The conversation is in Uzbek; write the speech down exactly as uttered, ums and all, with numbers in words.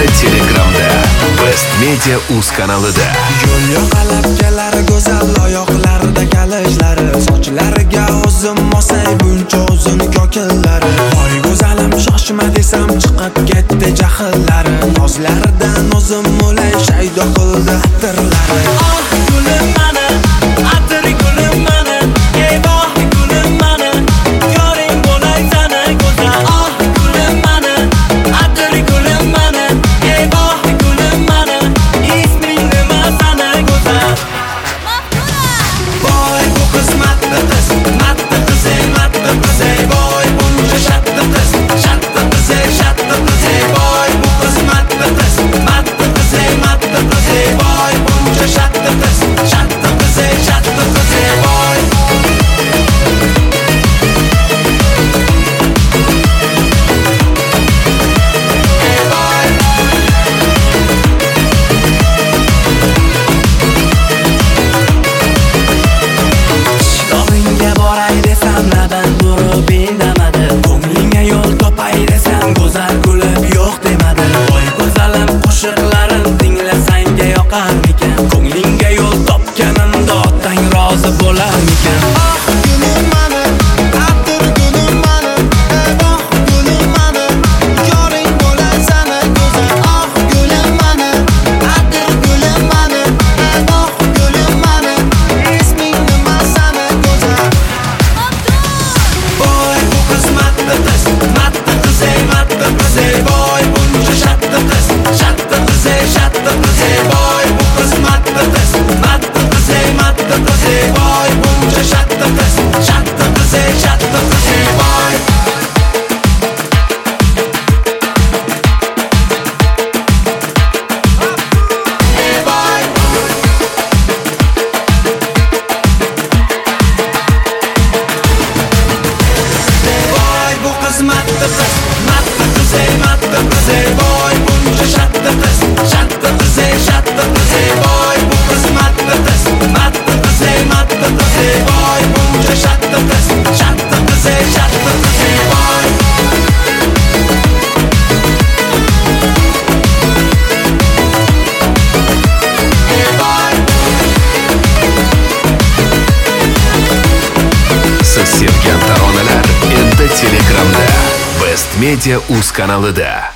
Telegramda Best Media uz kanalida. Yo'l yoqalab kelar go'zal oyoqlarida kalijlari, sochlariga o'zim mosay buncha uzun kokillari. Voy go'zalim shoshma desam chiqib ketdi jahllari, nozlaridan o'zim o'lay shaydo qildi atirlari. Ah gulim mana, atir gulim mana, ey voh gulim mana, yoring bo'lay sana go'zal. Ah gulim mana, atir gulim mana, ey voh gulim mana, isming nima sana go'zal. Voy bu qismatli qiz, matli qiz, ey matli qiz, ey voy buncha shatli qiz, shatli qiz, ey shatli qiz, ey voy bu qismatli qiz, matli qiz, ey matli qiz, ey voy buncha shatli qiz, shatli qiz, ey shatli qiz, ey voy. Shig'oringga boray desam labin burib indamadi, ko'nglingga yo'l topay desam go'zal kulib yo'q demadi. Voy go'zalim qo'shiqlarim tinglasangga yoqarmikan, ko'nglingga yo'l topganimda otang rozi bo'larmikan. Ah gulim mana, atir gulim mana, ey voh gulim mana, yoring bo'lay sana go'zal. Ah gulim mana, atir gulim mana, ey voh gulim mana, isming nima sana go'zal. Voy bu qismatli qiz, matli qiz, ey matli qiz, ey voy buncha shatli qiz, shatli qiz, ey shatli qiz, ey voy bu qismatli qiz, matli qiz, ey matli qiz, ey voy buncha shatli qiz, shatli qiz, ey shatli qiz, ey voy. Ey voy. Voy bu qismatli qiz, matli qiz, ey matli qiz, ey voy buncha shatli qiz, shatli qiz, ey shatli qiz, ey voy bu qismatli qiz, matli qiz, ey matli qiz, ey voy buncha shatli qiz, shatli qiz, ey shatli qiz, ey voy. Ey voy. Siz sevgan taronalar endi Telegramda Best Media uz kanalida.